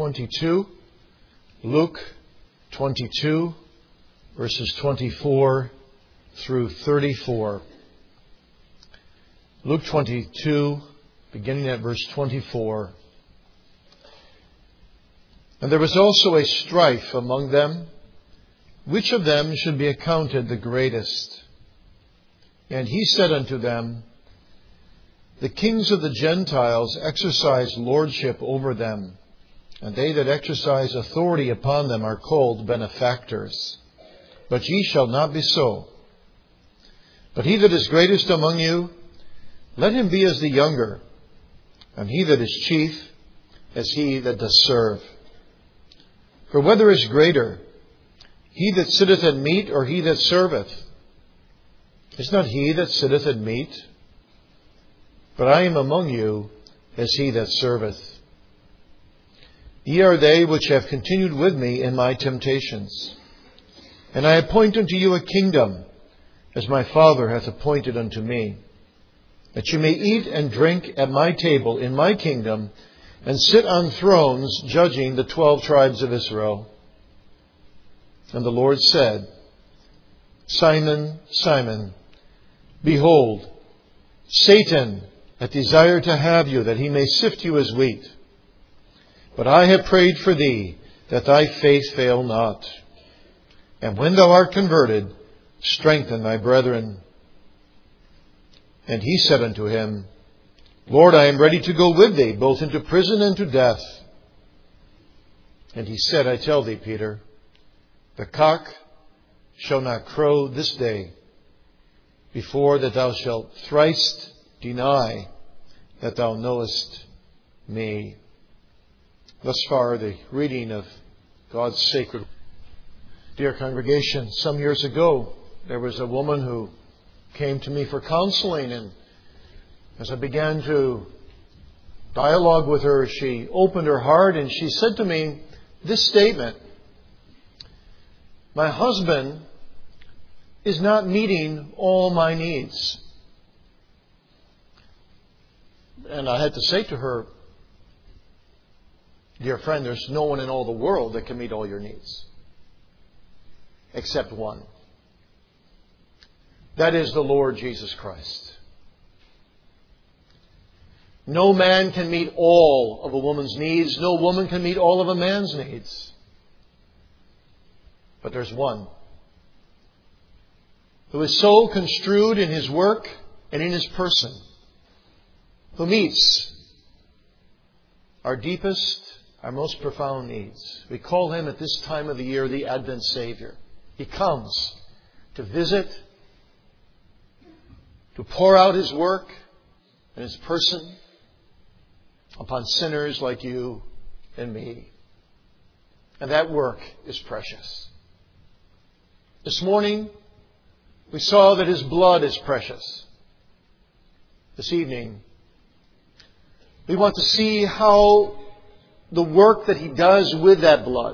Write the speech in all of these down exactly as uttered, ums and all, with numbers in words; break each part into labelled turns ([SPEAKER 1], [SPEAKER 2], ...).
[SPEAKER 1] twenty-two. Luke twenty-two, verses twenty-four through thirty-four. Luke twenty-two, beginning at verse twenty-four. And there was also a strife among them, which of them should be accounted the greatest. And he said unto them, The kings of the Gentiles exercise lordship over them, and they that exercise authority upon them are called benefactors. But ye shall not be so. But he that is greatest among you, let him be as the younger, and he that is chief as he that does serve. For whether is greater, he that sitteth at meat or he that serveth? Is not he that sitteth at meat? But I am among you as he that serveth. Ye are they which have continued with me in my temptations. And I appoint unto you a kingdom, as my Father hath appointed unto me, that you may eat and drink at my table in my kingdom, and sit on thrones judging the twelve tribes of Israel. And the Lord said, Simon, Simon, behold, Satan hath desired to have you, that he may sift you as wheat. But I have prayed for thee, that thy faith fail not. And when thou art converted, strengthen thy brethren. And he said unto him, Lord, I am ready to go with thee, both into prison and to death. And he said, I tell thee, Peter, the cock shall not crow this day, before that thou shalt thrice deny that thou knowest me. Thus far, the reading of God's sacred. Dear congregation, some years ago, there was a woman who came to me for counseling, and as I began to dialogue with her, she opened her heart and she said to me this statement: My husband is not meeting all my needs. And I had to say to her, dear friend, there's no one in all the world that can meet all your needs. Except one. That is the Lord Jesus Christ. No man can meet all of a woman's needs. No woman can meet all of a man's needs. But there's one who is so construed in his work and in his person, who meets our deepest, our most profound needs. We call him at this time of the year the Advent Savior. He comes to visit, to pour out his work and his person upon sinners like you and me. And that work is precious. This morning, we saw that his blood is precious. This evening, we want to see how the work that he does with that blood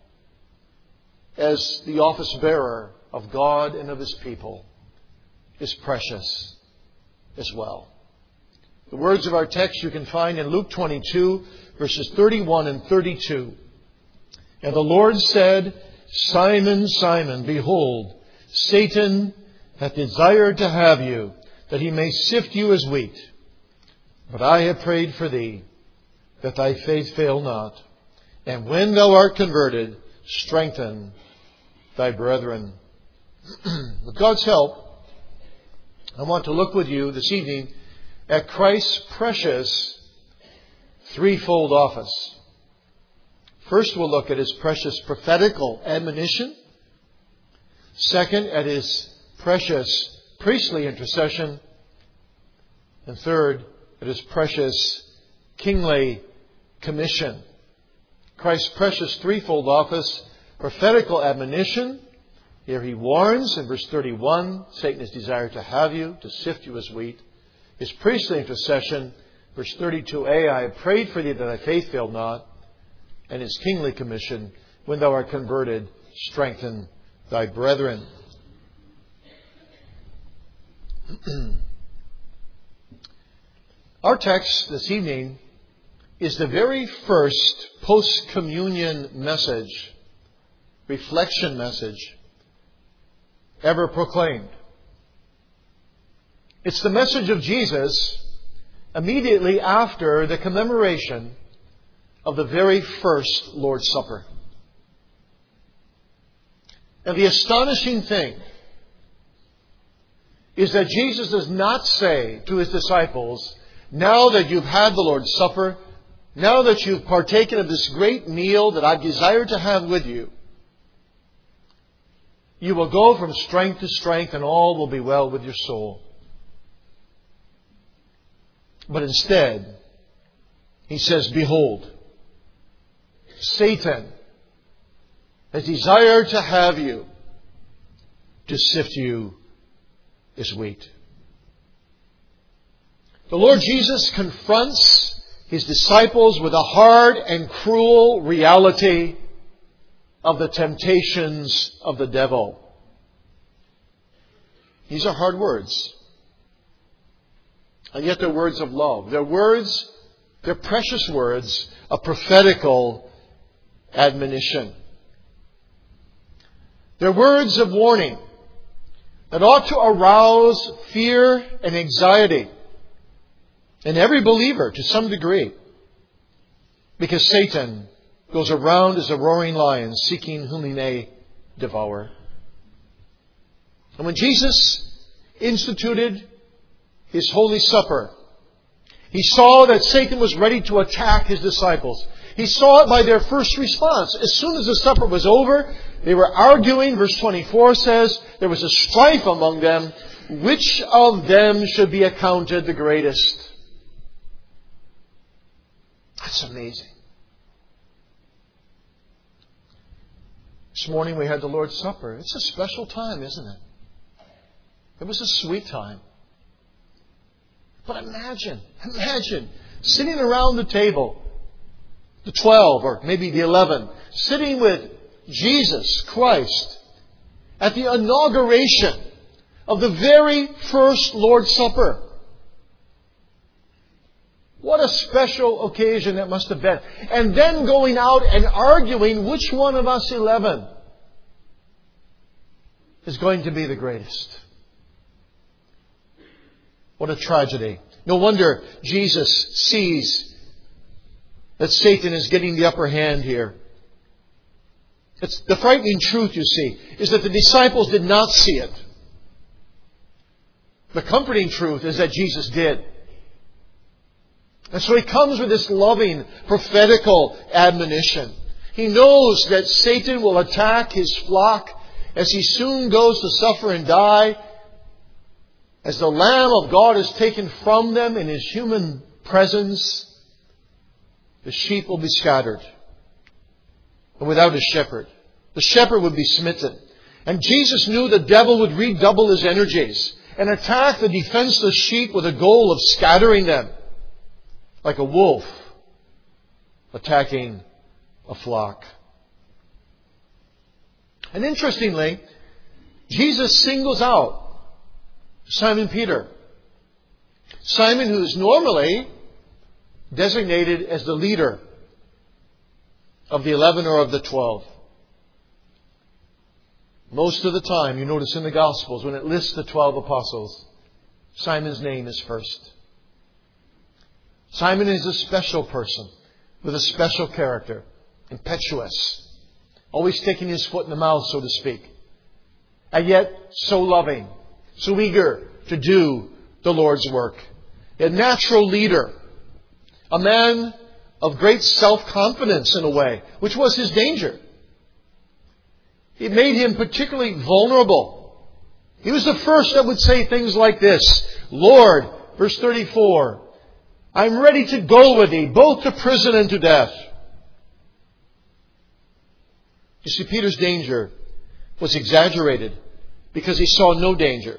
[SPEAKER 1] as the office bearer of God and of his people is precious as well. The words of our text you can find in Luke twenty-two, verses thirty-one and thirty-two. And the Lord said, Simon, Simon, behold, Satan hath desired to have you, that he may sift you as wheat. But I have prayed for thee, that thy faith fail not. And when thou art converted, strengthen thy brethren. With God's help, I want to look with you this evening at Christ's precious threefold office. First, we'll look at his precious prophetical admonition. Second, at his precious priestly intercession. And third, at his precious kingly commission. Christ's precious threefold office, prophetical admonition. Here he warns in verse thirty-one, Satan has desired to have you, to sift you as wheat. His priestly intercession, verse thirty-two a, I have prayed for thee that thy faith fail not. And his kingly commission, when thou art converted, strengthen thy brethren. Our text this evening is the very first post-communion message, reflection message, ever proclaimed. It's the message of Jesus immediately after the commemoration of the very first Lord's Supper. And the astonishing thing is that Jesus does not say to His disciples, now that you've had the Lord's Supper, now that you've partaken of this great meal that I desire to have with you, you will go from strength to strength and all will be well with your soul. But instead, He says, behold, Satan has desired to have you, to sift you as wheat. The Lord Jesus confronts His disciples with a hard and cruel reality of the temptations of the devil. These are hard words. And yet they're words of love. They're words, they're precious words of prophetical admonition. They're words of warning that ought to arouse fear and anxiety in every believer to some degree. Because Satan goes around as a roaring lion seeking whom he may devour. And when Jesus instituted His Holy Supper, He saw that Satan was ready to attack His disciples. He saw it by their first response. As soon as the supper was over, they were arguing. Verse twenty-four says, there was a strife among them. Which of them should be accounted the greatest? That's amazing. This morning we had the Lord's Supper. It's a special time, isn't it? It was a sweet time. But imagine, imagine sitting around the table, the twelve or maybe the eleven, sitting with Jesus Christ at the inauguration of the very first Lord's Supper. What a special occasion that must have been. And then going out and arguing which one of us eleven is going to be the greatest. What a tragedy. No wonder Jesus sees that Satan is getting the upper hand here. It's the frightening truth, you see, is that the disciples did not see it. The comforting truth is that Jesus did. And so He comes with this loving, prophetical admonition. He knows that Satan will attack His flock as he soon goes to suffer and die. As the Lamb of God is taken from them in His human presence, the sheep will be scattered. And without a shepherd, the shepherd would be smitten. And Jesus knew the devil would redouble his energies and attack the defenseless sheep with a goal of scattering them, like a wolf attacking a flock. And interestingly, Jesus singles out Simon Peter. Simon, who is normally designated as the leader of the eleven or of the twelve. Most of the time, you notice in the Gospels, when it lists the twelve apostles, Simon's name is first. Simon is a special person with a special character, impetuous, always sticking his foot in the mouth, so to speak, and yet so loving, so eager to do the Lord's work. A natural leader, a man of great self-confidence in a way, which was his danger. It made him particularly vulnerable. He was the first that would say things like this, Lord, verse thirty-four, I'm ready to go with Thee, both to prison and to death. You see, Peter's danger was exaggerated because he saw no danger.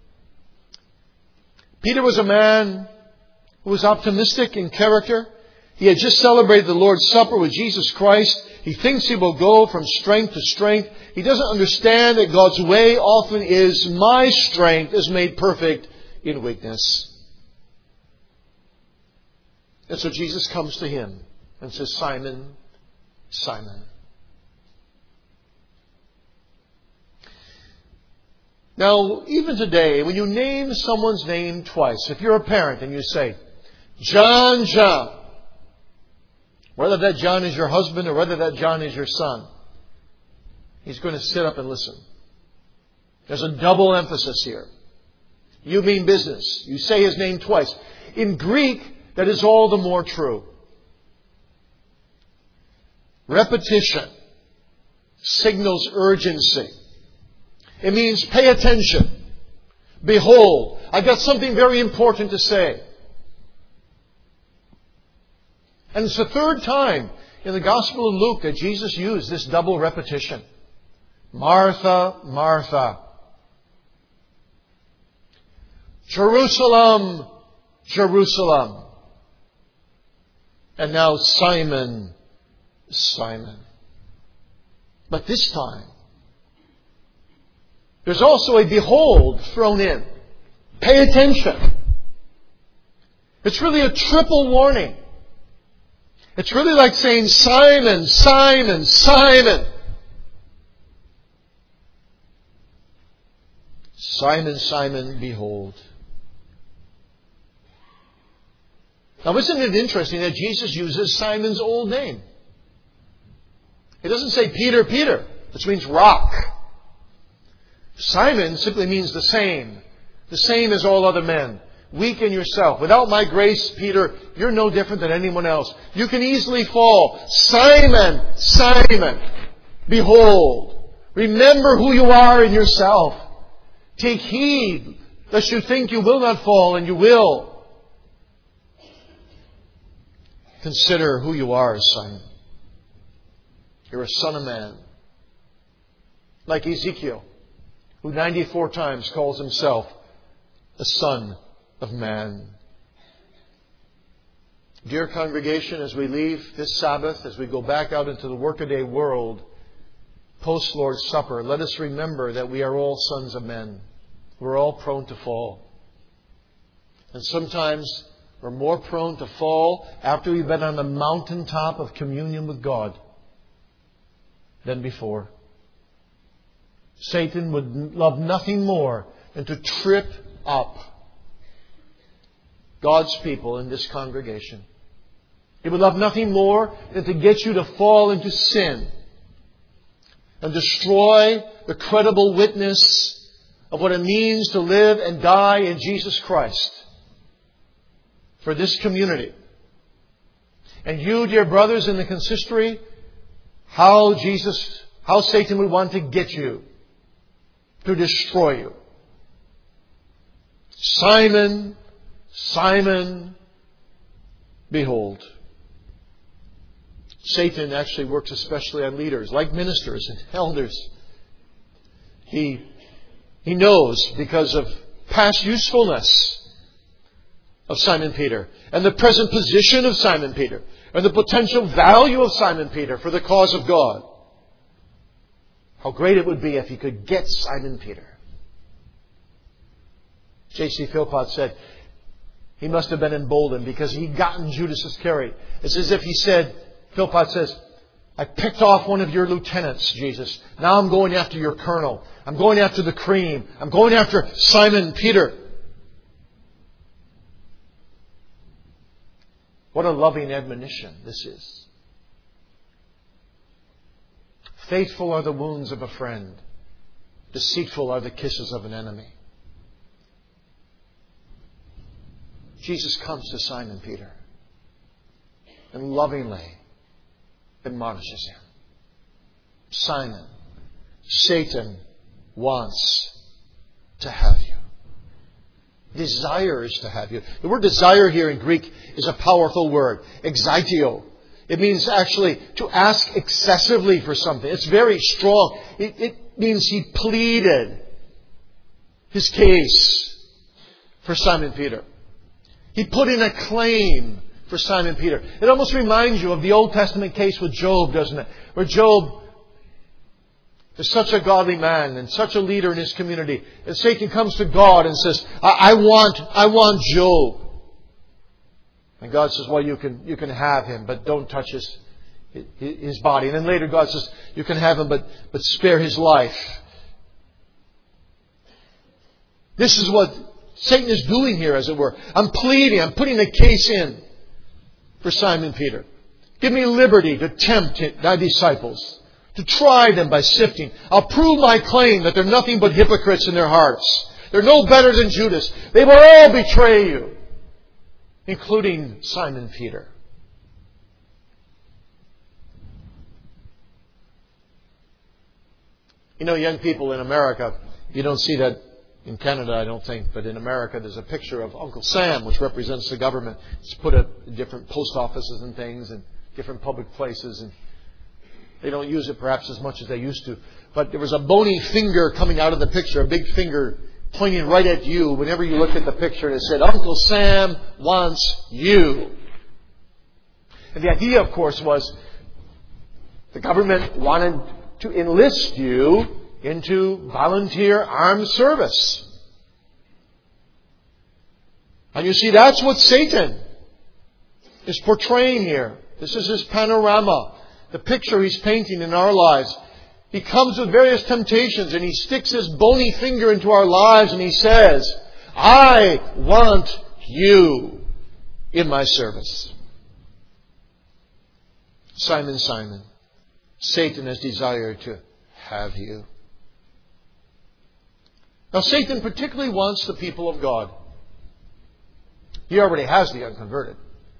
[SPEAKER 1] Peter was a man who was optimistic in character. He had just celebrated the Lord's Supper with Jesus Christ. He thinks he will go from strength to strength. He doesn't understand that God's way often is, my strength is made perfect in weakness. And so Jesus comes to him and says, Simon, Simon. Now, even today, when you name someone's name twice, if you're a parent and you say, John, John, whether that John is your husband or whether that John is your son, he's going to sit up and listen. There's a double emphasis here. You mean business. You say his name twice. In Greek, that is all the more true. Repetition signals urgency. It means pay attention. Behold, I've got something very important to say. And it's the third time in the Gospel of Luke that Jesus used this double repetition. Martha, Martha. Jerusalem, Jerusalem. And now Simon, Simon. But this time, there's also a behold thrown in. Pay attention. It's really a triple warning. It's really like saying, Simon, Simon, Simon. Simon, Simon, behold. Now, isn't it interesting that Jesus uses Simon's old name? He doesn't say Peter, Peter, which means rock. Simon simply means the same. The same as all other men. Weak in yourself. Without my grace, Peter, you're no different than anyone else. You can easily fall. Simon, Simon, behold. Remember who you are in yourself. Take heed lest you think you will not fall, and you will. Consider who you are, Simon. You're a son of man. Like Ezekiel, who ninety-four times calls himself a son of man. Dear congregation, as we leave this Sabbath, as we go back out into the workaday world, post-Lord's Supper, let us remember that we are all sons of men. We're all prone to fall. And sometimes we're more prone to fall after we've been on the mountaintop of communion with God than before. Satan would love nothing more than to trip up God's people in this congregation. He would love nothing more than to get you to fall into sin and destroy the credible witness of what it means to live and die in Jesus Christ for this community. And you, dear brothers in the consistory, how Jesus, how Satan would want to get you to destroy you. Simon, Simon, behold. Satan actually works especially on leaders, like ministers and elders. He, he knows because of past usefulness of Simon Peter and the present position of Simon Peter and the potential value of Simon Peter for the cause of God. How great it would be if he could get Simon Peter. J C Philpott said he must have been emboldened because he'd gotten Judas Iscariot. It's as if he said, Philpott says, I picked off one of your lieutenants, Jesus. Now I'm going after your colonel. I'm going after the cream. I'm going after Simon Peter. What a loving admonition this is. Faithful are the wounds of a friend. Deceitful are the kisses of an enemy. Jesus comes to Simon Peter and lovingly admonishes him. Simon, Satan wants to have you. Desires to have you. The word desire here in Greek is a powerful word. Excitio. It means actually to ask excessively for something. It's very strong. It, it means he pleaded his case for Simon Peter. He put in a claim for Simon Peter. It almost reminds you of the Old Testament case with Job, doesn't it? Where Job is such a godly man and such a leader in his community. And Satan comes to God and says, I, I want, I want Job. And God says, well, you can, you can have him, but don't touch his, his body. And then later God says, you can have him, but, but spare his life. This is what Satan is doing here, as it were. I'm pleading, I'm putting a case in for Simon Peter. Give me liberty to tempt thy disciples, to try them by sifting. I'll prove my claim that they're nothing but hypocrites in their hearts. They're no better than Judas. They will all betray you, including Simon Peter. You know, young people in America, you don't see that in Canada, I don't think, but in America there's a picture of Uncle Sam, which represents the government. It's put at different post offices and things and different public places, and they don't use it perhaps as much as they used to. But there was a bony finger coming out of the picture, a big finger pointing right at you whenever you looked at the picture, and it said, Uncle Sam wants you. And the idea, of course, was the government wanted to enlist you into volunteer armed service. And you see, that's what Satan is portraying here. This is his panorama, the picture he's painting in our lives. He comes with various temptations and he sticks his bony finger into our lives and he says, I want you in my service. Simon, Simon, Satan has desired to have you. Now, Satan particularly wants the people of God. He already has the unconverted.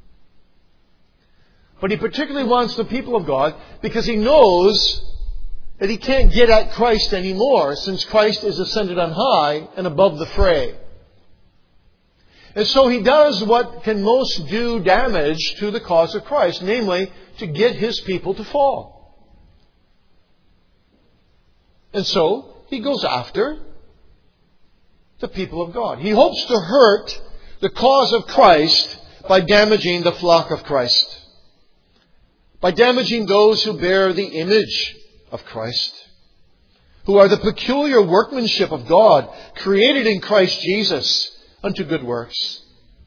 [SPEAKER 1] But he particularly wants the people of God because he knows that he can't get at Christ anymore, since Christ is ascended on high and above the fray. And so he does what can most do damage to the cause of Christ, namely to get his people to fall. And so he goes after the people of God. He hopes to hurt the cause of Christ by damaging the flock of Christ, by damaging those who bear the image of Christ, who are the peculiar workmanship of God, created in Christ Jesus unto good works.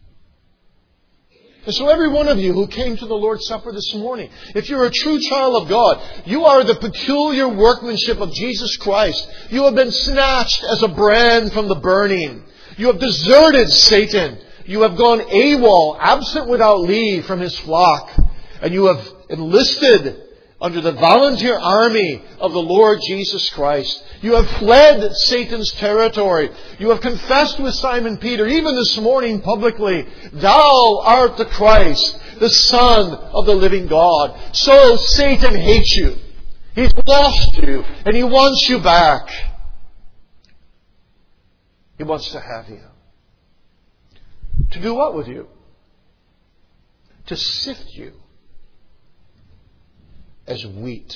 [SPEAKER 1] And so every one of you who came to the Lord's Supper this morning, if you're a true child of God, you are the peculiar workmanship of Jesus Christ. You have been snatched as a brand from the burning. You have deserted Satan. You have gone AWOL, absent without leave, from his flock. And you have enlisted under the volunteer army of the Lord Jesus Christ. You have fled Satan's territory. You have confessed with Simon Peter, even this morning publicly, Thou art the Christ, the Son of the living God. So Satan hates you. He's lost you, and he wants you back. He wants to have you. To do what with you? To sift you as wheat.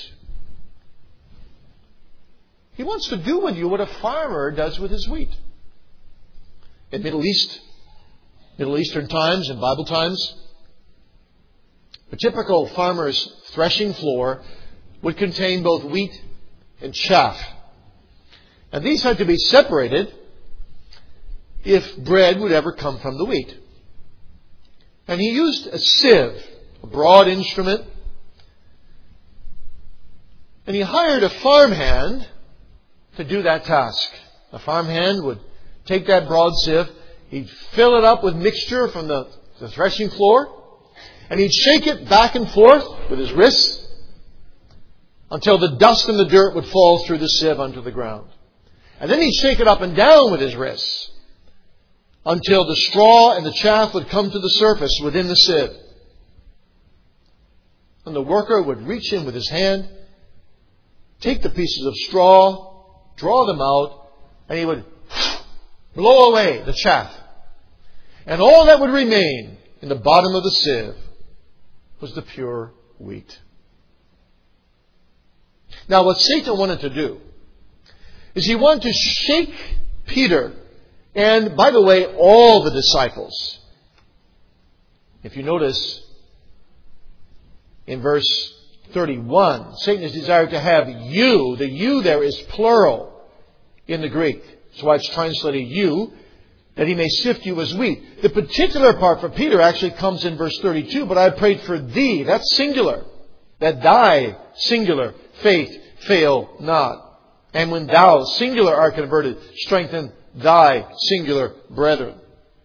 [SPEAKER 1] He wants to do with you what a farmer does with his wheat. In Middle East, Middle Eastern times and Bible times, a typical farmer's threshing floor would contain both wheat and chaff. And these had to be separated if bread would ever come from the wheat. And he used a sieve, a broad instrument. And he hired a farmhand to do that task. The farmhand would take that broad sieve, he'd fill it up with mixture from the, the threshing floor, and he'd shake it back and forth with his wrists until the dust and the dirt would fall through the sieve onto the ground. And then he'd shake it up and down with his wrists until the straw and the chaff would come to the surface within the sieve. And the worker would reach in with his hand, take the pieces of straw, draw them out, and he would blow away the chaff. And all that would remain in the bottom of the sieve was the pure wheat. Now, what Satan wanted to do is he wanted to shake Peter and, by the way, all the disciples. If you notice in verse thirty-one, Satan has desired to have you. The you there is plural in the Greek. That's why it's translated you. that He may sift you as wheat. The particular part for Peter actually comes in verse thirty-two. But I prayed for thee, that's singular, that thy, singular, faith fail not. And when thou, singular, art converted, strengthen thy, singular, brethren.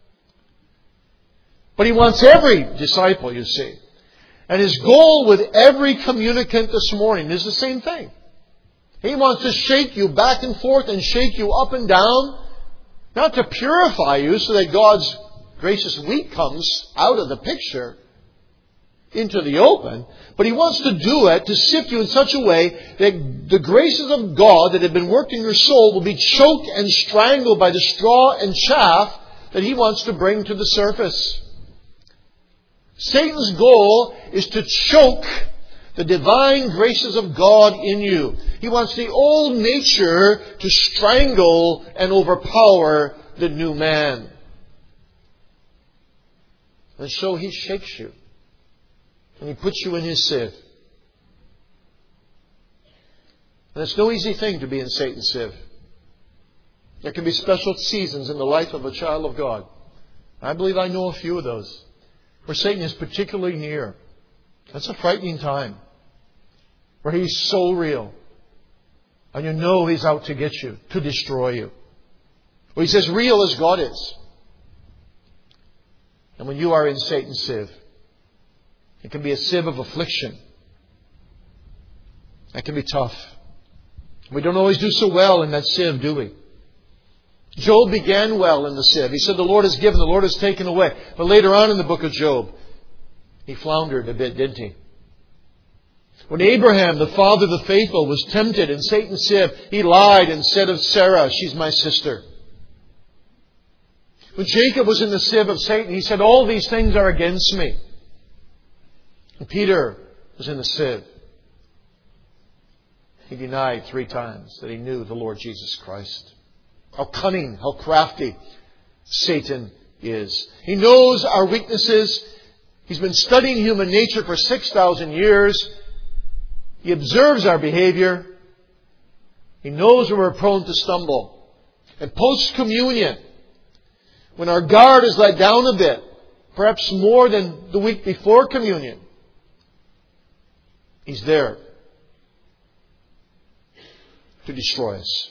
[SPEAKER 1] But He wants every disciple, you see. And His goal with every communicant this morning is the same thing. He wants to shake you back and forth and shake you up and down, not to purify you so that God's gracious wheat comes out of the picture into the open, but He wants to do it to sift you in such a way that the graces of God that have been worked in your soul will be choked and strangled by the straw and chaff that He wants to bring to the surface. Satan's goal is to choke the divine graces of God in you. He wants the old nature to strangle and overpower the new man. And so he shakes you. And he puts you in his sieve. And it's no easy thing to be in Satan's sieve. There can be special seasons in the life of a child of God. I believe I know a few of those, where Satan is particularly near. That's a frightening time, where he's so real. And you know he's out to get you, to destroy you. Well, he's as real as God is. And when you are in Satan's sieve, it can be a sieve of affliction. That can be tough. We don't always do so well in that sieve, do we? Job began well in the sieve. He said, the Lord has given, the Lord has taken away. But later on in the book of Job, he floundered a bit, didn't he? When Abraham, the father of the faithful, was tempted in Satan's sieve, he lied and said of Sarah, she's my sister. When Jacob was in the sieve of Satan, he said, all these things are against me. And Peter was in the sieve. He denied three times that he knew the Lord Jesus Christ. How cunning, how crafty Satan is. He knows our weaknesses. He's been studying human nature for six thousand years. He observes our behavior. He knows when we're prone to stumble. And post-communion, when our guard is let down a bit, perhaps more than the week before communion, he's there to destroy us,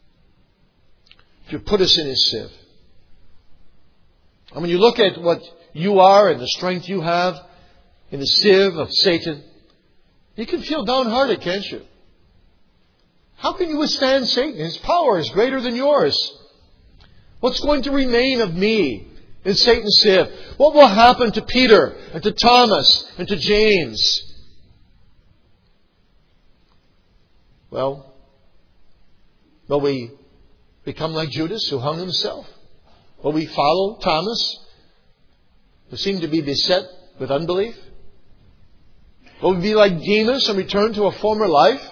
[SPEAKER 1] to put us in his sieve. And when you look at what you are and the strength you have in the sieve of Satan, you can feel downhearted, can't you? How can you withstand Satan? His power is greater than yours. What's going to remain of me in Satan's sieve? What will happen to Peter and to Thomas and to James? Well, will we become like Judas, who hung himself? Will we follow Thomas, who seemed to be beset with unbelief? Will we be like Demas and return to a former life?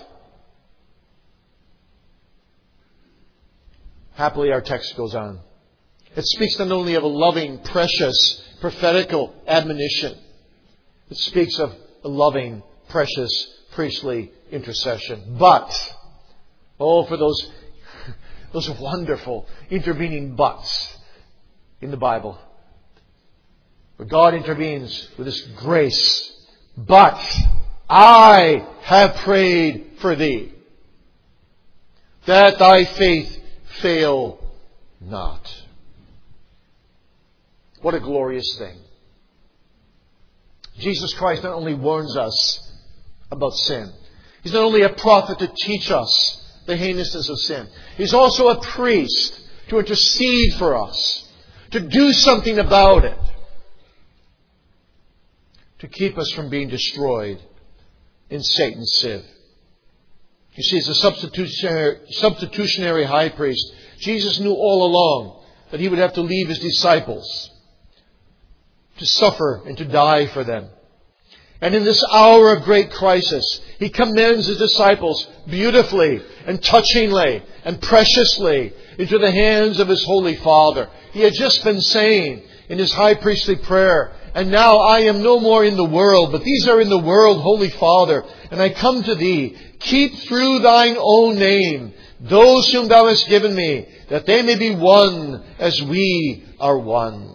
[SPEAKER 1] Happily, our text goes on. It speaks not only of a loving, precious, prophetical admonition. It speaks of a loving, precious, priestly intercession. But, oh, for those, those wonderful intervening buts in the Bible, where God intervenes with His grace. But I have prayed for thee, that thy faith fail not. What a glorious thing. Jesus Christ not only warns us about sin. He's not only a prophet to teach us the heinousness of sin. He's also a priest to intercede for us, to do something about it, to keep us from being destroyed in Satan's sieve. You see, as a substitutionary, substitutionary high priest, Jesus knew all along that He would have to leave His disciples to suffer and to die for them. And in this hour of great crisis, He commends His disciples beautifully and touchingly and preciously into the hands of His Holy Father. He had just been saying in His high priestly prayer, and now I am no more in the world, but these are in the world, Holy Father, and I come to Thee. Keep through Thine own name those whom thou hast given me, that they may be one as we are one.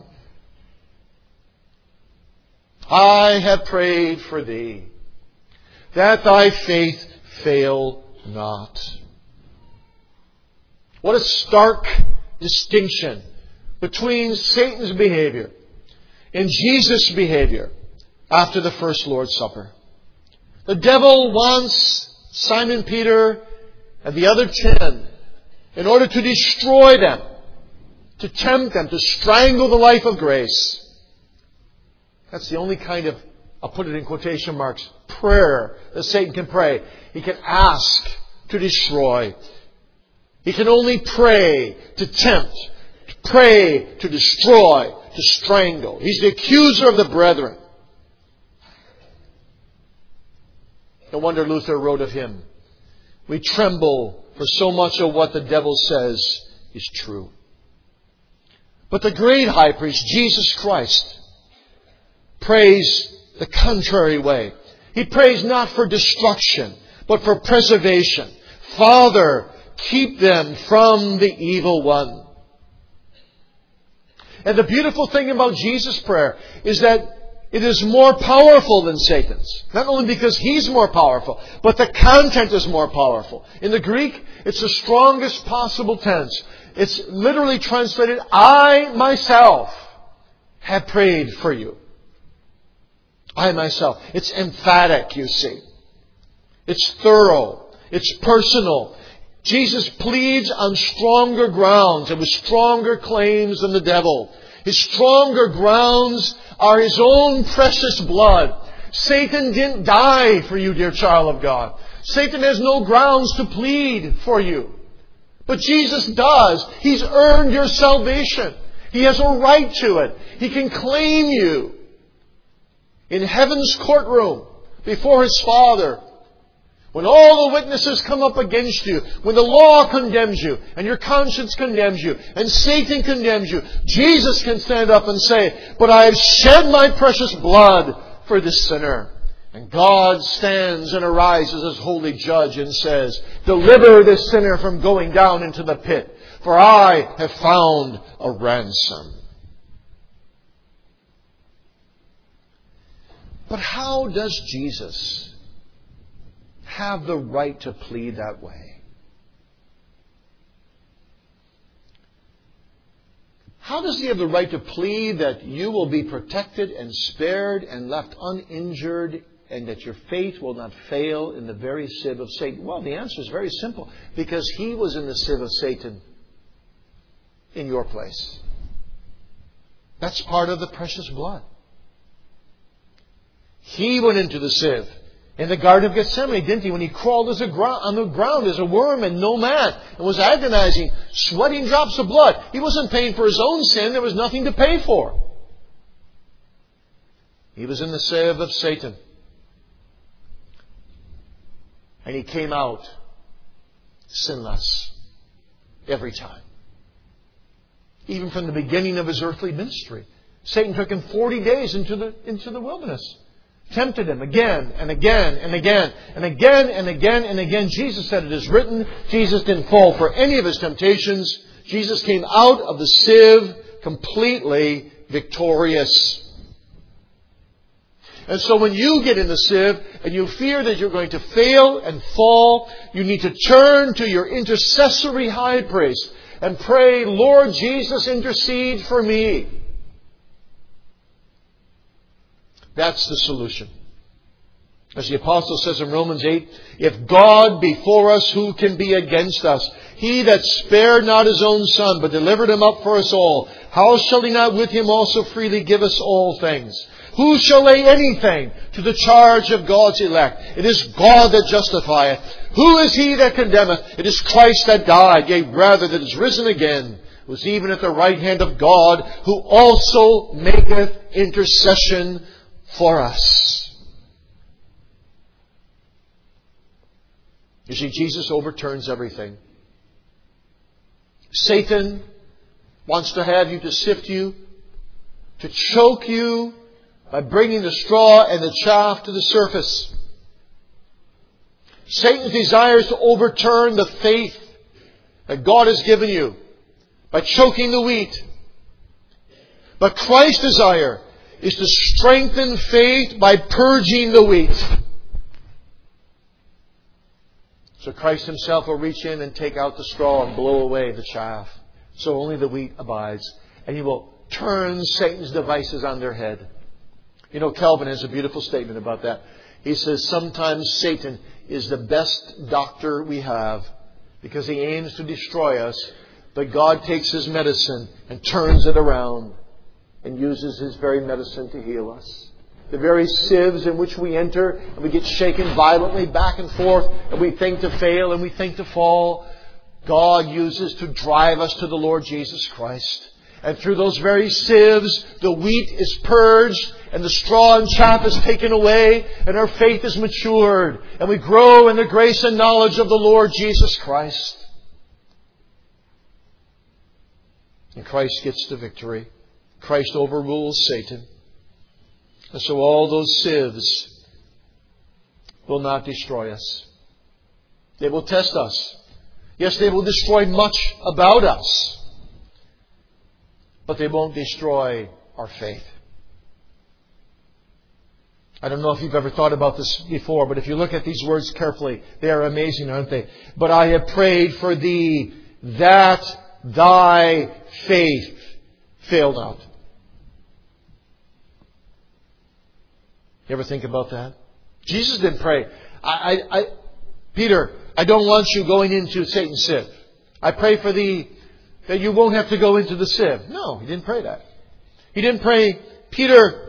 [SPEAKER 1] I have prayed for thee, that thy faith fail not. What a stark distinction between Satan's behavior and Jesus' behavior after the first Lord's Supper. The devil wants Simon Peter and the other ten in order to destroy them, to tempt them, to strangle the life of grace. That's the only kind of, I'll put it in quotation marks, prayer that Satan can pray. He can ask to destroy. He can only pray to tempt, to pray to destroy, to strangle. He's the accuser of the brethren. No wonder Luther wrote of him, we tremble for so much of what the devil says is true. But the great high priest, Jesus Christ, prays the contrary way. He prays not for destruction, but for preservation. Father, keep them from the evil one. And the beautiful thing about Jesus' prayer is that it is more powerful than Satan's. Not only because he's more powerful, but the content is more powerful. In the Greek, it's the strongest possible tense. It's literally translated, I myself have prayed for you. I myself. It's emphatic, you see. It's thorough. It's personal. Jesus pleads on stronger grounds and with stronger claims than the devil. His stronger grounds are His own precious blood. Satan didn't die for you, dear child of God. Satan has no grounds to plead for you. But Jesus does. He's earned your salvation. He has a right to it. He can claim you in heaven's courtroom before His Father. When all the witnesses come up against you, when the law condemns you, and your conscience condemns you, and Satan condemns you, Jesus can stand up and say, but I have shed my precious blood for this sinner. And God stands and arises as holy judge and says, deliver this sinner from going down into the pit, for I have found a ransom. But how does Jesus have the right to plead that way? How does He have the right to plead that you will be protected and spared and left uninjured and that your faith will not fail in the very sieve of Satan? Well, the answer is very simple. Because He was in the sieve of Satan in your place. That's part of the precious blood. He went into the sieve in the Garden of Gethsemane, didn't He? When He crawled as a gro- on the ground as a worm and no man, and was agonizing, sweating drops of blood. He wasn't paying for His own sin. There was nothing to pay for. He was in the sieve of Satan. And He came out sinless every time. Even from the beginning of His earthly ministry. Satan took Him forty days into the, into the wilderness. Tempted Him again and again and again and again and again and again. Jesus said, it is written. Jesus didn't fall for any of His temptations. Jesus came out of the sieve completely victorious. And so when you get in the sieve and you fear that you're going to fail and fall, you need to turn to your intercessory high priest and pray, Lord Jesus, intercede for me. That's the solution. As the Apostle says in Romans eight, if God be for us, who can be against us? He that spared not His own Son, but delivered Him up for us all, how shall He not with Him also freely give us all things? Who shall lay anything to the charge of God's elect? It is God that justifieth. Who is He that condemneth? It is Christ that died, yea, rather that is risen again, who is even at the right hand of God, who also maketh intercession for us. You see, Jesus overturns everything. Satan wants to have you, to sift you, to choke you by bringing the straw and the chaff to the surface. Satan desires to overturn the faith that God has given you by choking the wheat. But Christ's desire is to strengthen faith by purging the wheat. So Christ Himself will reach in and take out the straw and blow away the chaff. So only the wheat abides. And He will turn Satan's devices on their head. You know, Calvin has a beautiful statement about that. He says, sometimes Satan is the best doctor we have because he aims to destroy us. But God takes His medicine and turns it around and uses His very medicine to heal us. The very sieves in which we enter and we get shaken violently back and forth and we think to fail and we think to fall, God uses to drive us to the Lord Jesus Christ. And through those very sieves, the wheat is purged and the straw and chaff is taken away and our faith is matured and we grow in the grace and knowledge of the Lord Jesus Christ. And Christ gets the victory. Christ overrules Satan. And so all those sieves will not destroy us. They will test us. Yes, they will destroy much about us. But they won't destroy our faith. I don't know if you've ever thought about this before, but if you look at these words carefully, they are amazing, aren't they? But I have prayed for thee that thy faith fail not. You ever think about that? Jesus didn't pray, I, I, I, Peter, I don't want you going into Satan's sieve. I pray for thee that you won't have to go into the sieve. No, He didn't pray that. He didn't pray, Peter,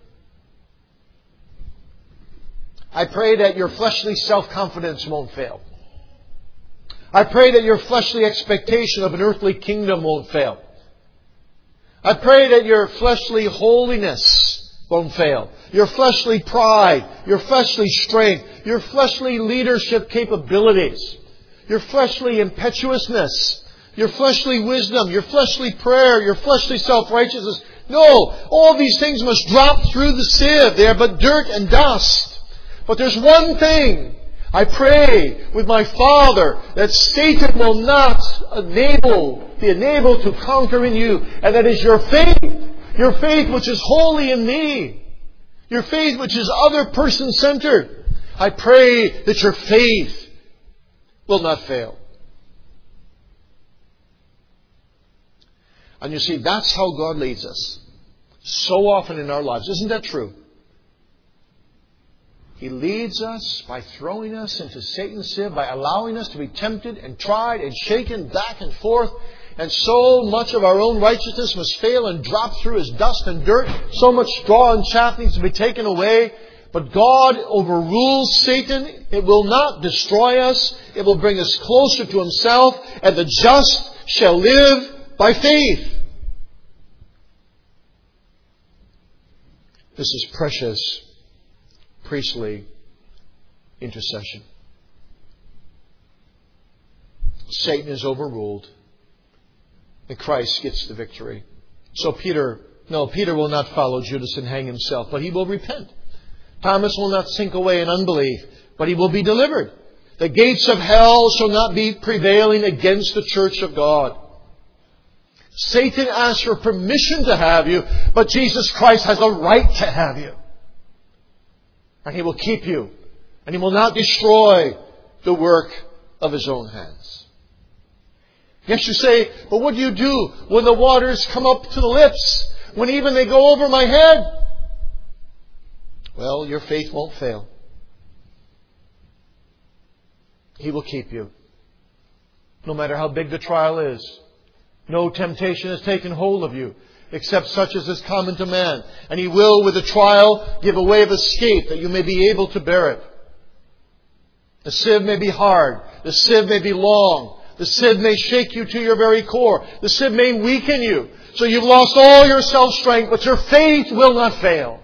[SPEAKER 1] I pray that your fleshly self-confidence won't fail. I pray that your fleshly expectation of an earthly kingdom won't fail. I pray that your fleshly holiness won't fail. Your fleshly pride, your fleshly strength, your fleshly leadership capabilities, your fleshly impetuousness, your fleshly wisdom, your fleshly prayer, your fleshly self-righteousness. No, all these things must drop through the sieve. They are but dirt and dust. But there's one thing. I pray with my Father that Satan will not enable, be enabled to conquer in you. And that is your faith. Your faith which is wholly in me. Your faith which is other person centered. I pray that your faith will not fail. And you see, that's how God leads us. So often in our lives. Isn't that true? He leads us by throwing us into Satan's sieve, by allowing us to be tempted and tried and shaken back and forth. And so much of our own righteousness must fail and drop through as dust and dirt. So much straw and chaff needs to be taken away. But God overrules Satan. It will not destroy us. It will bring us closer to Himself. And the just shall live by faith. This is precious priestly intercession. Satan is overruled. And Christ gets the victory. So Peter, no, Peter will not follow Judas and hang himself, but he will repent. Thomas will not sink away in unbelief, but he will be delivered. The gates of hell shall not be prevailing against the church of God. Satan asks for permission to have you, but Jesus Christ has a right to have you. And He will keep you. And He will not destroy the work of His own hands. Yes, you say, but what do you do when the waters come up to the lips? When even they go over my head? Well, your faith won't fail. He will keep you. No matter how big the trial is. No temptation has taken hold of you, except such as is common to man. And He will, with the trial, give a way of escape that you may be able to bear it. The sieve may be hard. The sieve may be long. The sieve may shake you to your very core. The sieve may weaken you. So you've lost all your self-strength, but your faith will not fail.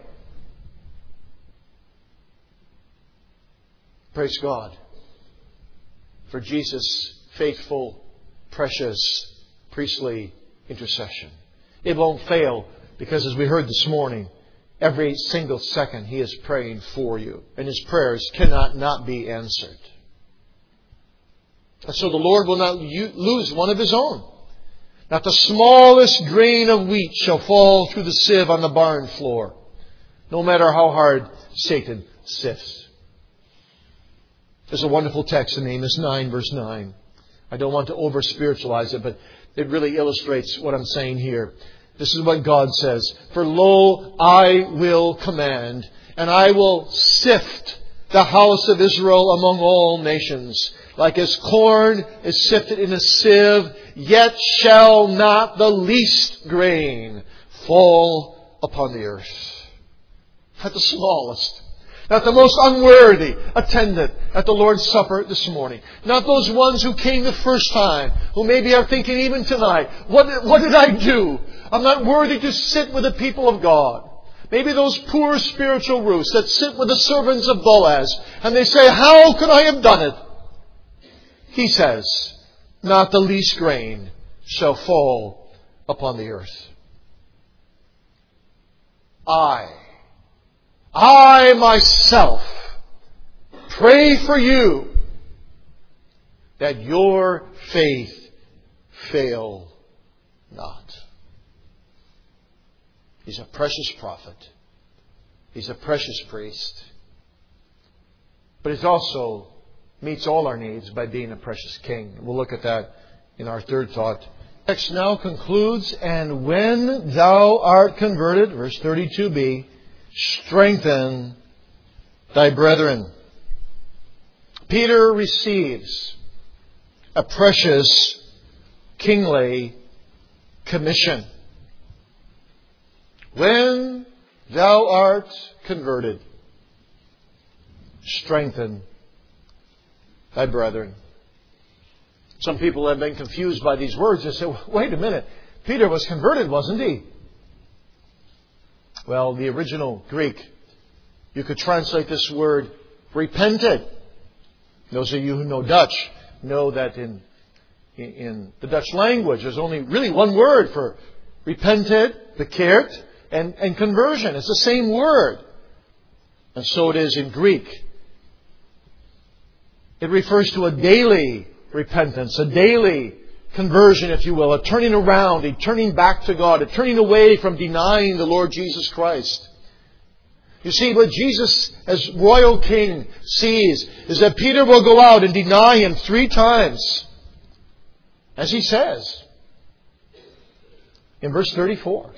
[SPEAKER 1] Praise God for Jesus' faithful, precious, priestly intercession. It won't fail because, as we heard this morning, every single second He is praying for you. And His prayers cannot not be answered. And so the Lord will not lose one of His own. Not the smallest grain of wheat shall fall through the sieve on the barn floor, no matter how hard Satan sifts. There's a wonderful text in Amos nine, verse nine. I don't want to over-spiritualize it, but it really illustrates what I'm saying here. This is what God says. For lo, I will command, and I will sift the house of Israel among all nations. Like as corn is sifted in a sieve, yet shall not the least grain fall upon the earth. Not the smallest. Not the most unworthy attendant at the Lord's Supper this morning. Not those ones who came the first time, who maybe are thinking even tonight, what, what did I do? I'm not worthy to sit with the people of God. Maybe those poor spiritual roots that sit with the servants of Boaz, and they say, how could I have done it? He says, not the least grain shall fall upon the earth. I, I myself pray for you that your faith fail not. He's a precious prophet. He's a precious priest. But he's also meets all our needs by being a precious king. We'll look at that in our third thought. The text now concludes, and when thou art converted, verse thirty-two b, strengthen thy brethren. Peter receives a precious kingly commission. When thou art converted, strengthen thy brethren. Some people have been confused by these words. They say, wait a minute, Peter was converted, wasn't he? Well, the original Greek, you could translate this word repented. Those of you who know Dutch know that in, in the Dutch language, there's only really one word for repented, bekeerd, and, and conversion. It's the same word. And so it is in Greek. It refers to a daily repentance, a daily conversion, if you will, a turning around, a turning back to God, a turning away from denying the Lord Jesus Christ. You see, what Jesus, as royal king, sees is that Peter will go out and deny Him three times, as he says in verse thirty-four.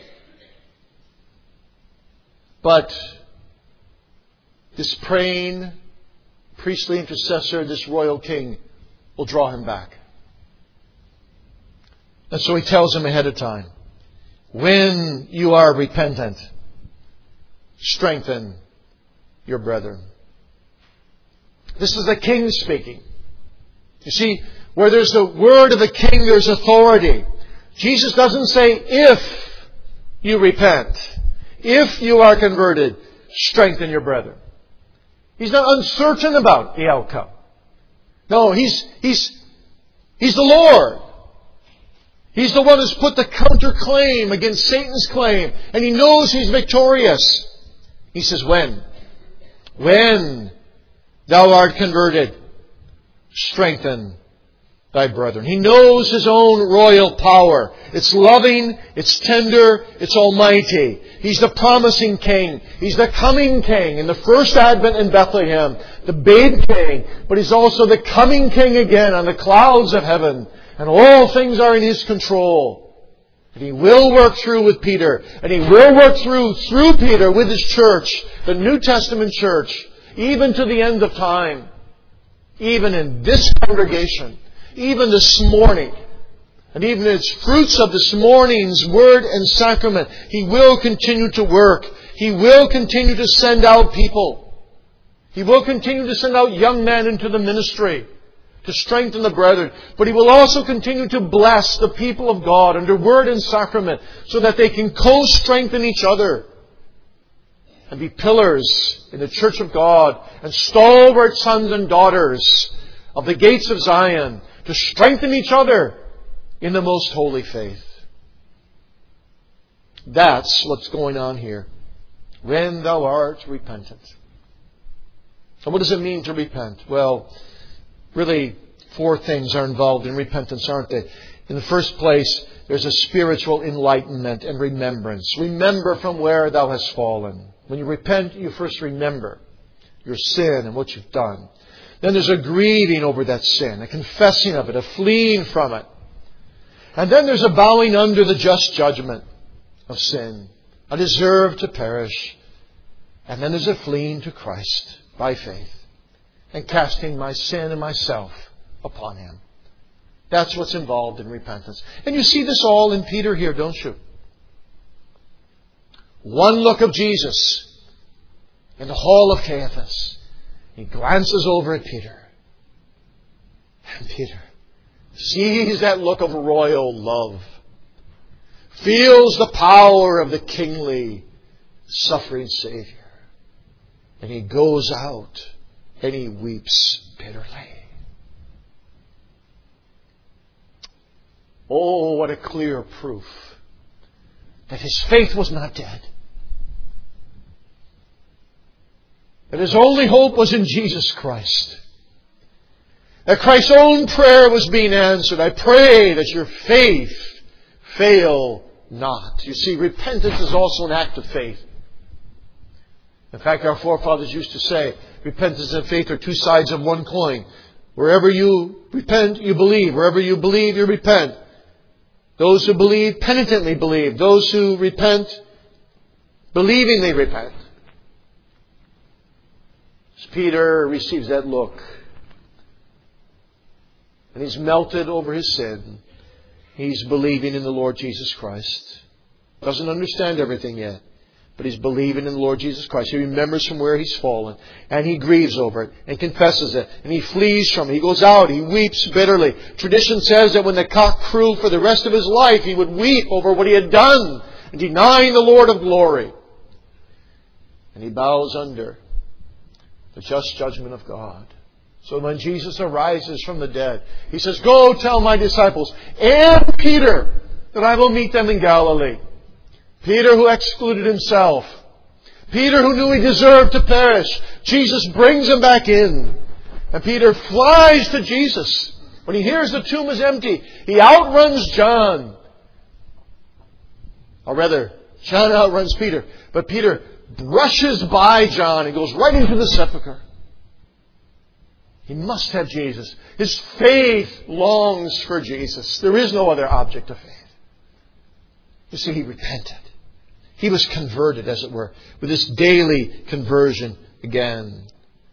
[SPEAKER 1] But this praying priestly intercessor, this royal king, will draw him back. And so he tells him ahead of time, when you are repentant, strengthen your brethren. This is the king speaking. You see, where there's the word of the king, there's authority. Jesus doesn't say, if you repent, if you are converted, strengthen your brethren. He's not uncertain about the outcome. No, he's, he's, he's the Lord. He's the one who's put the counterclaim against Satan's claim. And He knows He's victorious. He says, when? When thou art converted, strengthen thy brethren. He knows His own royal power. It's loving, it's tender, it's almighty. He's the promising king. He's the coming king in the first advent in Bethlehem. The babe king. But He's also the coming king again on the clouds of heaven. And all things are in His control. And He will work through with Peter. And He will work through, through Peter with His church, the New Testament church, even to the end of time. Even in this congregation. Even this morning, and even its fruits of this morning's word and sacrament, He will continue to work. He will continue to send out people. He will continue to send out young men into the ministry to strengthen the brethren. But He will also continue to bless the people of God under word and sacrament so that they can co-strengthen each other and be pillars in the church of God and stalwart sons and daughters of the gates of Zion, to strengthen each other in the most holy faith. That's what's going on here. When thou art repentant. So what does it mean to repent? Well, really, Four things are involved in repentance, aren't they? In the first place, there's a spiritual enlightenment and remembrance. Remember from where thou hast fallen. When you repent, you first remember your sin and what you've done. Then there's a grieving over that sin, a confessing of it, a fleeing from it. And then there's a bowing under the just judgment of sin. I deserve to perish. And then there's a fleeing to Christ by faith and casting my sin and myself upon Him. That's what's involved in repentance. And you see this all in Peter here, don't you? One look of Jesus in the hall of Caiaphas. He glances over at Peter. And Peter sees that look of royal love. Feels the power of the kingly, suffering Savior. And he goes out and he weeps bitterly. Oh, what a clear proof that his faith was not dead. That his only hope was in Jesus Christ. That Christ's own prayer was being answered. I pray that your faith fail not. You see, repentance is also an act of faith. In fact, our forefathers used to say, repentance and faith are two sides of one coin. Wherever you repent, you believe. Wherever you believe, you repent. Those who believe penitently believe. Those who repent, believing they repent. As Peter receives that look, and he's melted over his sin, he's believing in the Lord Jesus Christ. Doesn't understand everything yet, but he's believing in the Lord Jesus Christ. He remembers from where he's fallen, and he grieves over it, and confesses it, and he flees from it. He goes out, he weeps bitterly. Tradition says that when the cock crew for the rest of his life, he would weep over what he had done, and denying the Lord of glory. And he bows under the just judgment of God. So when Jesus arises from the dead, He says, go tell my disciples and Peter that I will meet them in Galilee. Peter who excluded himself. Peter who knew he deserved to perish. Jesus brings him back in. And Peter flies to Jesus. When he hears the tomb is empty, he outruns John. Or rather, John outruns Peter. But Peter brushes by John and goes right into the sepulchre. He must have Jesus. His faith longs for Jesus. There is no other object of faith. You see, he repented. He was converted, as it were, with this daily conversion again.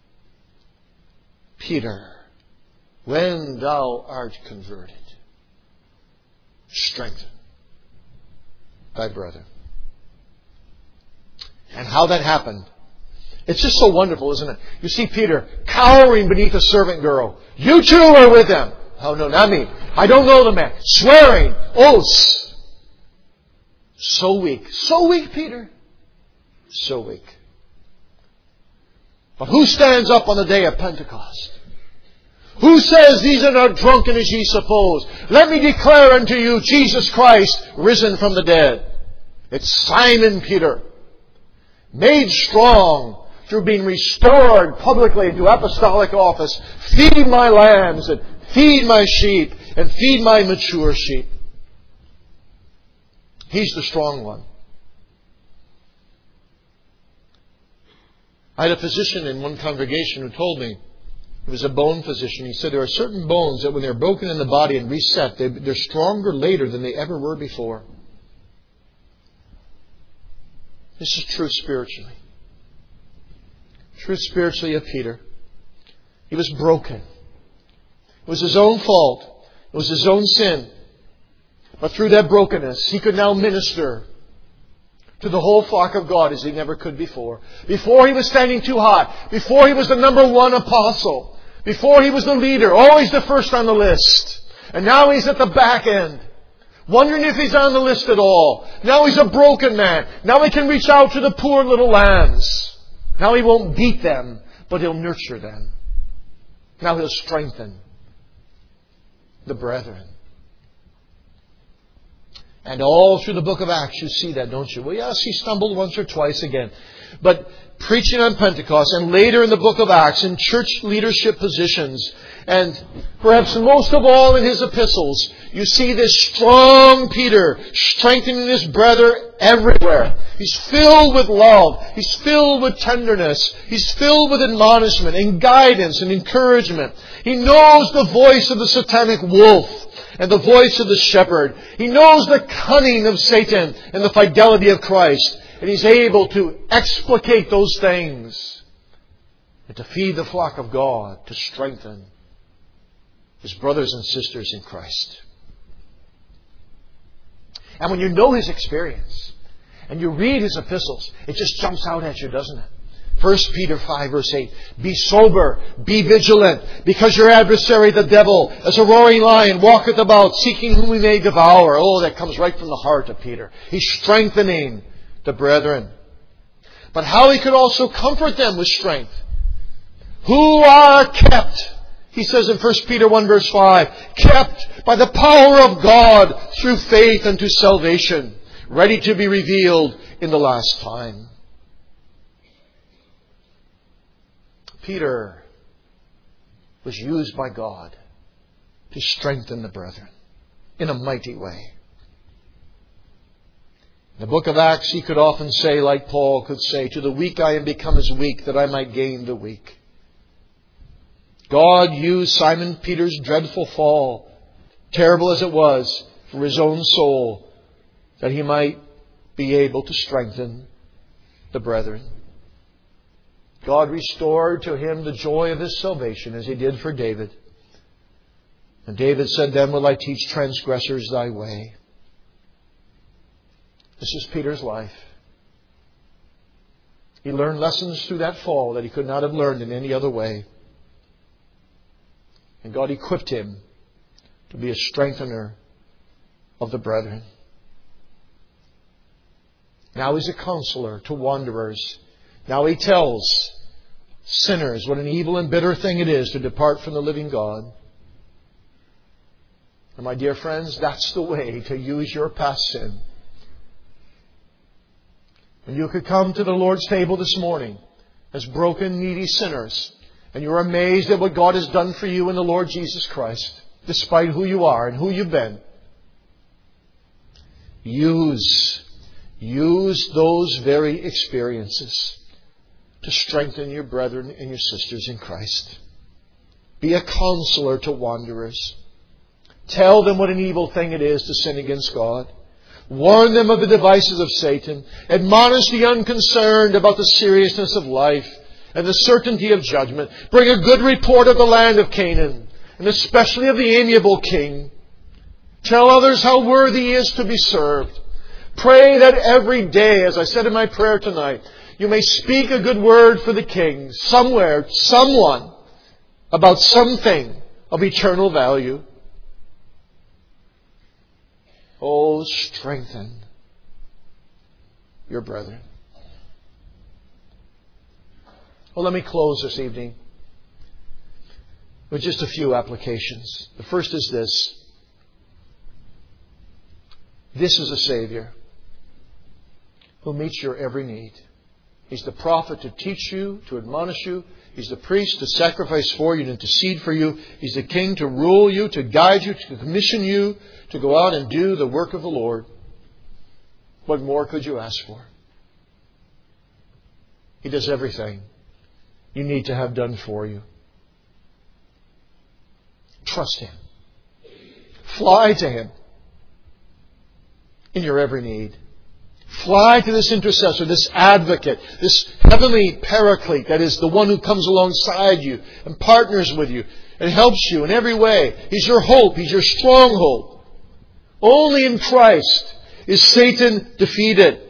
[SPEAKER 1] Peter, when thou art converted, strengthen thy brother. And how that happened, it's just so wonderful, isn't it? You see Peter cowering beneath a servant girl. You too are with them. Oh, no, not me. I don't know the man. Swearing, oaths. So weak. So weak, Peter. So weak. But who stands up on the day of Pentecost? Who says these are not drunken as ye suppose? Let me declare unto you Jesus Christ risen from the dead. It's Simon Peter, made strong through being restored publicly to apostolic office. Feed my lambs and feed my sheep and feed my mature sheep. He's the strong one. I had a physician in one congregation who told me, he was a bone physician, he said there are certain bones that when they're broken in the body and reset, they, they're stronger later than they ever were before. This is true spiritually. True spiritually of Peter. He was broken. It was his own fault. It was his own sin. But through that brokenness, he could now minister to the whole flock of God as he never could before. Before he was standing too hot. Before he was the number one apostle. Before he was the leader. Always the first on the list. And now he's at the back end. Wondering if he's on the list at all. Now he's a broken man. Now he can reach out to the poor little lambs. Now he won't beat them, but he'll nurture them. Now he'll strengthen the brethren. And all through the book of Acts you see that, don't you? Well, yes, he stumbled once or twice again. but preaching on Pentecost, and later in the book of Acts in church leadership positions, and perhaps most of all in his epistles, you see this strong Peter strengthening his brother everywhere. He's filled with love. He's filled with tenderness. He's filled with admonishment and guidance and encouragement. He knows the voice of the satanic wolf and the voice of the shepherd. He knows the cunning of Satan and the fidelity of Christ. And he's able to explicate those things and to feed the flock of God, to strengthen his brothers and sisters in Christ. And when you know his experience and you read his epistles, it just jumps out at you, doesn't it? First Peter five verse eight, be sober, be vigilant, because your adversary the devil, as a roaring lion, walketh about, seeking whom he may devour. Oh, that comes right from the heart of Peter. He's strengthening the brethren. But how he could also comfort them with strength. Who are kept, he says in First Peter one verse five, kept by the power of God through faith unto salvation, ready to be revealed in the last time. Peter was used by God to strengthen the brethren in a mighty way. In the book of Acts, he could often say, like Paul could say, to the weak I am become as weak, that I might gain the weak. God used Simon Peter's dreadful fall, terrible as it was, for his own soul, that he might be able to strengthen the brethren. God restored to him the joy of his salvation, as he did for David. And David said, then will I teach transgressors thy way. This is Peter's life. He learned lessons through that fall that he could not have learned in any other way. And God equipped him to be a strengthener of the brethren. Now he's a counselor to wanderers. Now he tells sinners what an evil and bitter thing it is to depart from the living God. And my dear friends, that's the way to use your past sin. When you could come to the Lord's table this morning as broken, needy sinners, and you're amazed at what God has done for you in the Lord Jesus Christ, despite who you are and who you've been, use, use those very experiences to strengthen your brethren and your sisters in Christ. Be a counselor to wanderers. Tell them what an evil thing it is to sin against God. Warn them of the devices of Satan. Admonish the unconcerned about the seriousness of life and the certainty of judgment. Bring a good report of the land of Canaan, and especially of the amiable king. Tell others how worthy he is to be served. Pray that every day, as I said in my prayer tonight, you may speak a good word for the king, somewhere, someone, about something of eternal value. Oh, strengthen your brethren. Well, let me close this evening with just a few applications. The first is this. This is a Savior who meets your every need. He's the prophet to teach you, to admonish you. He's the priest to sacrifice for you and intercede for you. He's the king to rule you, to guide you, to commission you, to go out and do the work of the Lord. What more could you ask for? He does everything you need to have done for you. Trust Him. Fly to Him in your every need. Fly to this intercessor, this advocate, this heavenly paraclete, that is the one who comes alongside you and partners with you and helps you in every way. He's your hope. He's your stronghold. Only in Christ is Satan defeated.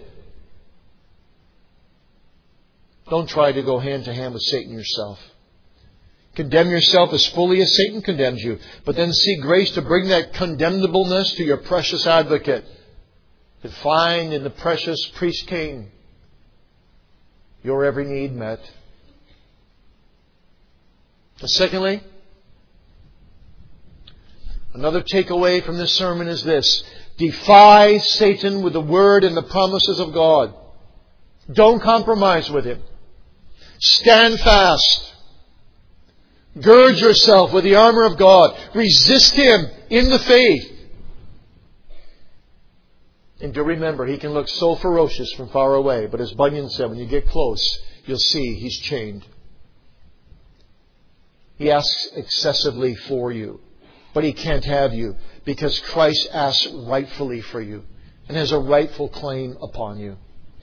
[SPEAKER 1] Don't try to go hand to hand with Satan yourself. Condemn yourself as fully as Satan condemns you, but then seek grace to bring that condemnableness to your precious advocate. To find in the precious priest king your every need met. And secondly, another takeaway from this sermon is this. Defy Satan with the word and the promises of God. Don't compromise with him. Stand fast. Gird yourself with the armor of God. Resist him in the faith. And do remember, he can look so ferocious from far away. But as Bunyan said, when you get close, you'll see he's chained. He asks excessively for you. But he can't have you because Christ asks rightfully for you and has a rightful claim upon you.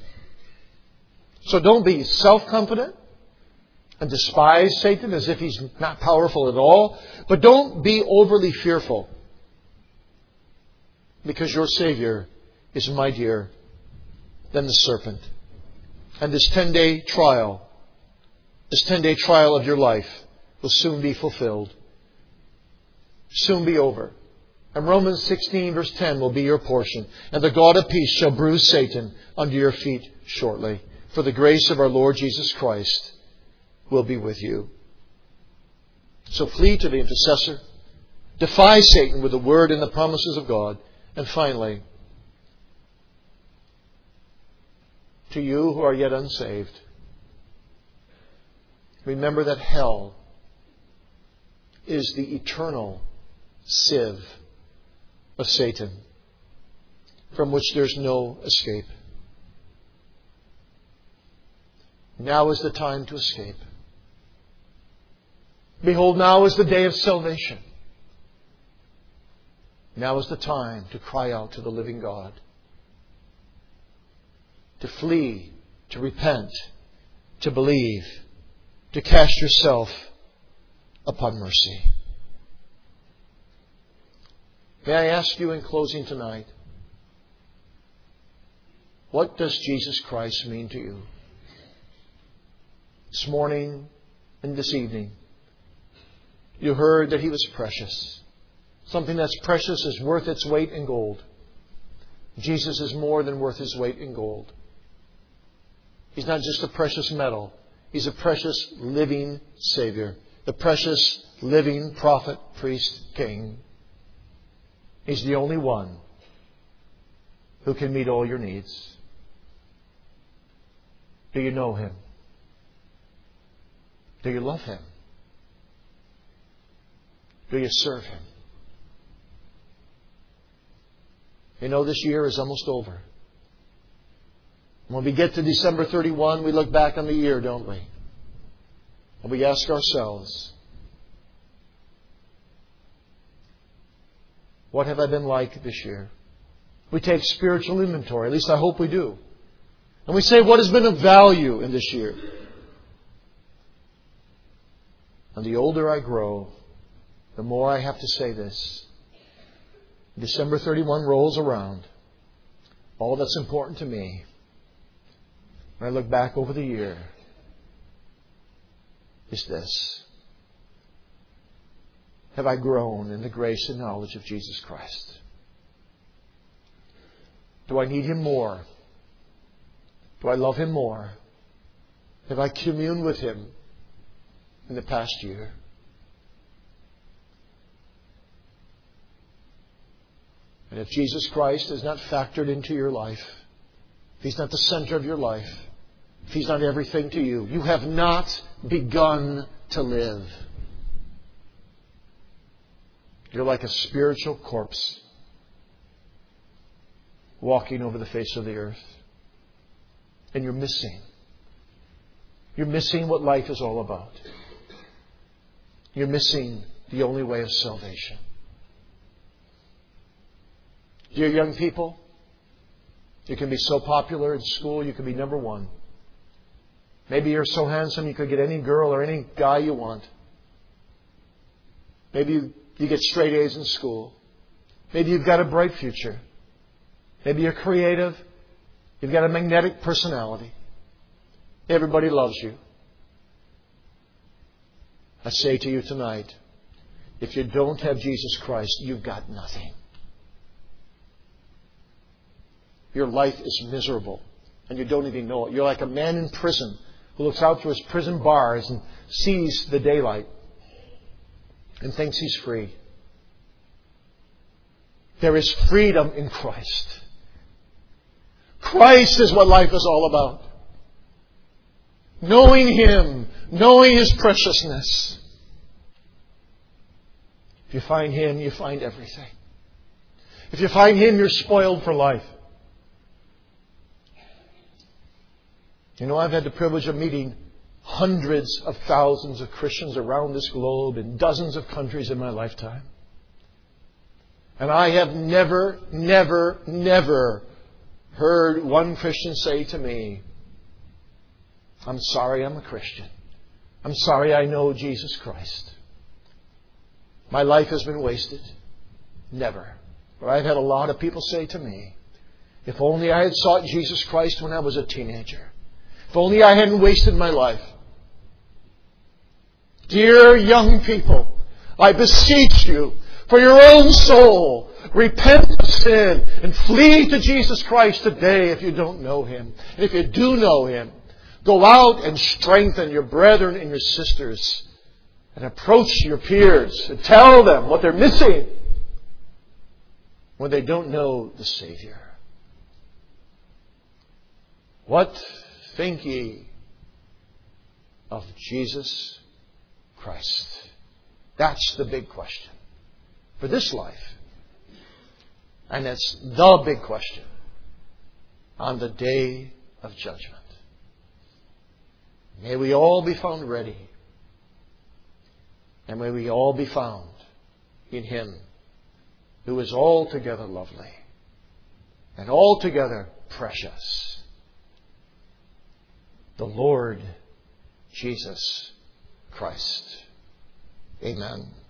[SPEAKER 1] So don't be self-confident and despise Satan as if he's not powerful at all. But don't be overly fearful, because your Savior is mightier than the serpent. And this ten-day trial, this ten-day trial of your life will soon be fulfilled. Soon be over. And Romans sixteen verse ten will be your portion. And the God of peace shall bruise Satan under your feet shortly. For the grace of our Lord Jesus Christ will be with you. So flee to the intercessor. Defy Satan with the word and the promises of God. And finally, to you who are yet unsaved, remember that hell is the eternal sieve of Satan, from which there's no escape. Now is the time to escape. Behold, now is the day of salvation. Now is the time to cry out to the living God. To flee, to repent, to believe, to cast yourself upon mercy. May I ask you in closing tonight, what does Jesus Christ mean to you? This morning and this evening, you heard that He was precious. Something that's precious is worth its weight in gold. Jesus is more than worth His weight in gold. He's not just a precious metal. He's a precious living Savior. The precious living prophet, priest, king. He's the only one who can meet all your needs. Do you know Him? Do you love Him? Do you serve Him? You know, this year is almost over. When we get to December thirty-first, we look back on the year, don't we? And we ask ourselves, what have I been like this year? We take spiritual inventory. At least I hope we do. And we say, what has been of value in this year? And the older I grow, the more I have to say this. December thirty-first rolls around. All that's important to me, when I look back over the year, is this. Have I grown in the grace and knowledge of Jesus Christ? Do I need Him more? Do I love Him more? Have I communed with Him in the past year? And if Jesus Christ is not factored into your life, if He's not the center of your life, if He's not everything to you, you have not begun to live. You're like a spiritual corpse walking over the face of the earth. And you're missing. You're missing what life is all about. You're missing the only way of salvation. Dear young people, you can be so popular in school, you can be number one. Maybe you're so handsome you could get any girl or any guy you want. Maybe you, you get straight A's in school. Maybe you've got a bright future. Maybe you're creative. You've got a magnetic personality. Everybody loves you. I say to you tonight, if you don't have Jesus Christ, you've got nothing. Your life is miserable, and you don't even know it. You're like a man in prison who looks out through his prison bars and sees the daylight and thinks he's free. There is freedom in Christ. Christ is what life is all about. knowing Him, knowing His preciousness. If you find Him, you find everything. If you find Him, you're spoiled for life. You know, I've had the privilege of meeting hundreds of thousands of Christians around this globe in dozens of countries in my lifetime. And I have never, never, never heard one Christian say to me, I'm sorry I'm a Christian. I'm sorry I know Jesus Christ. My life has been wasted. Never. But I've had a lot of people say to me, if only I had sought Jesus Christ when I was a teenager. If only I hadn't wasted my life. Dear young people, I beseech you, for your own soul, repent of sin and flee to Jesus Christ today if you don't know Him. And if you do know Him, go out and strengthen your brethren and your sisters and approach your peers and tell them what they're missing when they don't know the Savior. What think ye of Jesus Christ? That's the big question for this life. And it's the big question on the day of judgment. May we all be found ready. And may we all be found in Him who is altogether lovely and altogether precious, the Lord Jesus Christ. Amen.